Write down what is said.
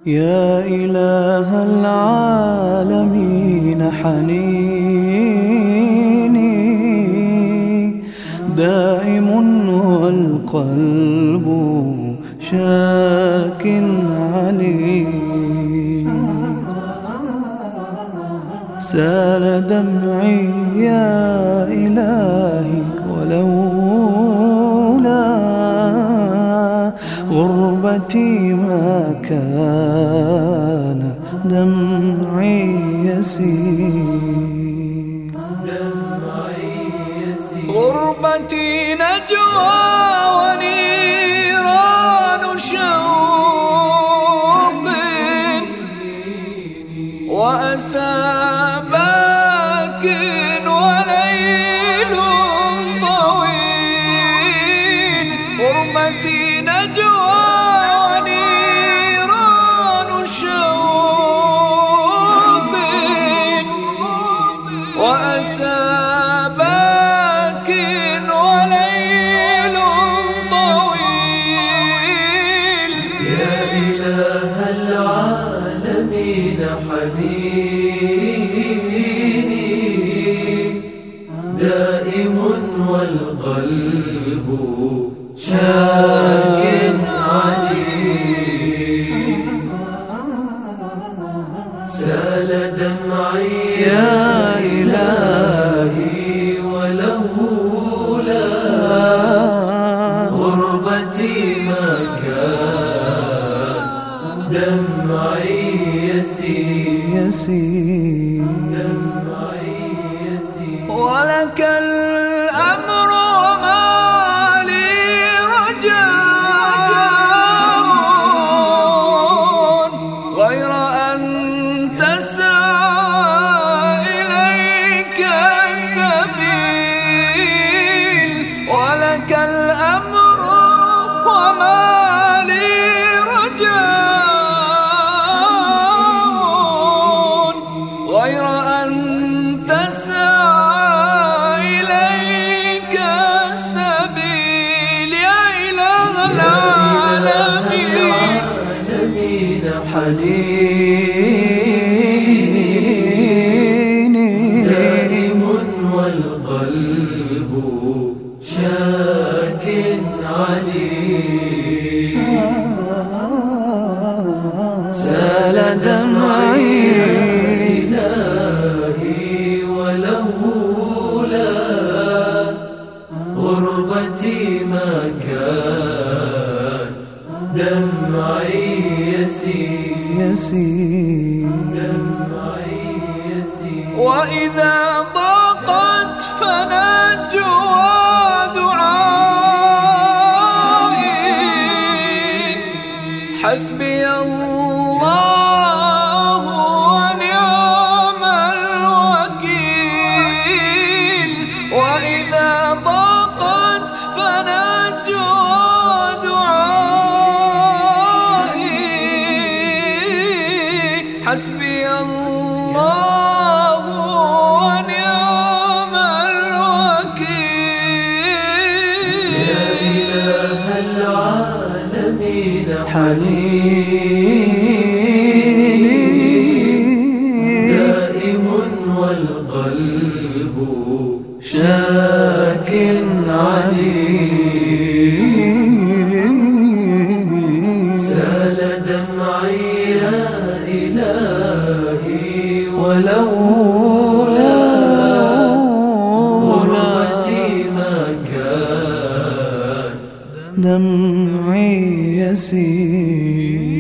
يا إله العالمين حنيني دائم والقلب شاك علي. سال دمعي يا إلهي ولولا غربتي ما كان دمعي يسيل. غربتي نجوى ونيران شوق وأسى باك وليل طويل. غربتي نجوى ونيران شوق وأسى باك وليل طويل. يا إله العالمين حنيني دائم والقلب شاك علي. سال دمعي يا إلهي ولولا غربتي ما كان دمعي يسيل. ولك الأمر وما لي رجاء غير أن تسعى إليك السبيل. ولك الأمر وما لي رجاء غير أن تسعى إليك السبيل. يا إله العالمين حنيني دائم والقلب شاك علي. سال دمعي إلهي ولولا غربتي ما كان دمعي يسيل. وإذا ضاقت فنجوى دعائي حسبي الله ونعم الوكيل. وإذا ضاقت فنجوى دعائي حسبي الله ونعم الوكيل. يا إله العالمين حنيني دائم والقلب شاك علي. سال دمعي يا إلهي ولولا غربتي ما كان دمعي يسيل.